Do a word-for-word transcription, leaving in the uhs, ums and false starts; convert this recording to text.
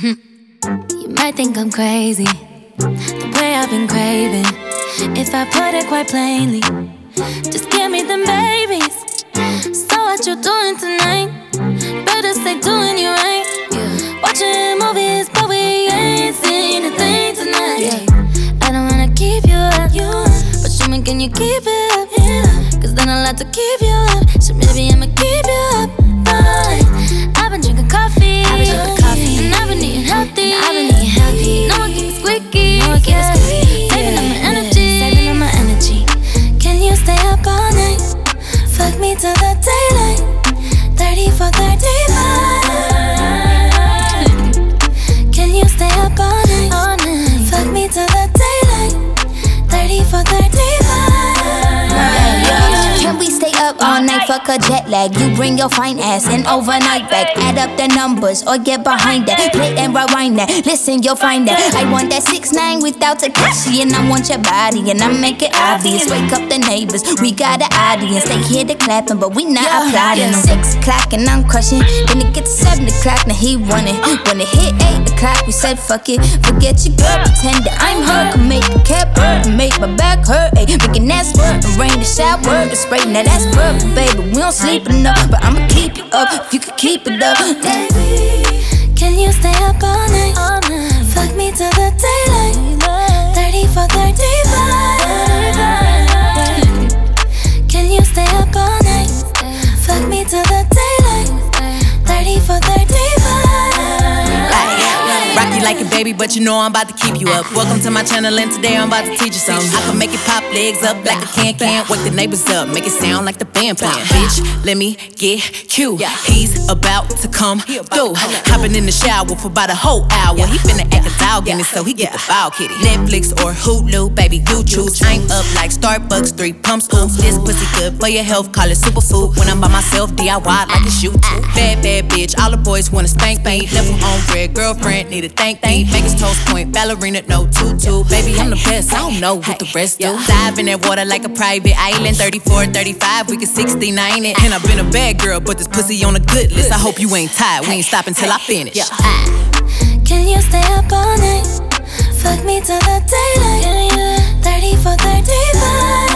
You might think I'm crazy, the way I've been craving. If I put it quite plainly, just give me them babies. So what you doing tonight? Better stay doing you right. Yeah. Watching movies, but we ain't seen a thing tonight. Yeah. I don't wanna keep you up, you up. But show me, can you keep it up? Yeah. Cause then I'll have to keep you up. So maybe I'ma keep you up. Fine. I've been drinking coffee, I've been drinking coffee, and I've been eating healthy. And I've been eating healthy. No one keep me squeaky, no one keep me squeaky. Saving up my energy, saving up my energy. Can you stay up all night? Fuck me till the daylight. Thirty for thirty-five. Can you stay up all night? All night. Fuck me till the daylight. Thirty for thirty-five. Can we stay up all night? Fuck a jet lag. You bring your fine ass and overnight back. Add up the numbers or get behind that. Play and rewind that. Listen, you'll find that. I want that six nine without Takashi, and I want your body, and I make it obvious. Wake up the neighbors, we got an audience. They hear the clapping, but we not applauding. Six o'clock and I'm crushing. Then it gets seven o'clock, now he running. When it hit eight o'clock, we said fuck it. Forget your girl, pretend that I'm her. Can make the cap hurt, and make my back hurt. Ay, making that squirt and rain the shower, the spray. Now that's perfect, baby. We don't sleep enough, but I'ma keep you up if you could keep it up. Baby, can you stay up all night? All night. Fuck me till the daylight. Thirty for thirty-five. Can you stay up all night? Fuck me till the daylight. Thirty for thirty-five. Rock you like a baby, but you know I'm about to keep you up. Welcome to my channel, and today I'm about to teach you something. I can make it pop legs up like a can-can. Wake the neighbors up, make it sound like the band playing. Bitch, let me get cute. He's about to come through. Hopping in the shower for about a whole hour. He finna act a dog in it, so he get the foul kitty. Netflix or Hulu, baby, you choose. I'm up like Starbucks, three pumps, ooh. This pussy good for your health, call it superfood. When I'm by myself, D I Y like a shoe too. Bad, bad bitch, all the boys wanna spank me. Left him on red, girlfriend, need a thank me. Vegas toast point, ballerina, no tutu. Baby, I'm the best, I don't know what the rest do. Dive in that water like a private island. Thirty-four, thirty-five, we can sixty-nine it. And I've been a bad girl, but this pussy on a good list. I hope you ain't tired, we ain't stopping till I finish. Can you stay up all night? Fuck me till the daylight. Thirty for thirty-five.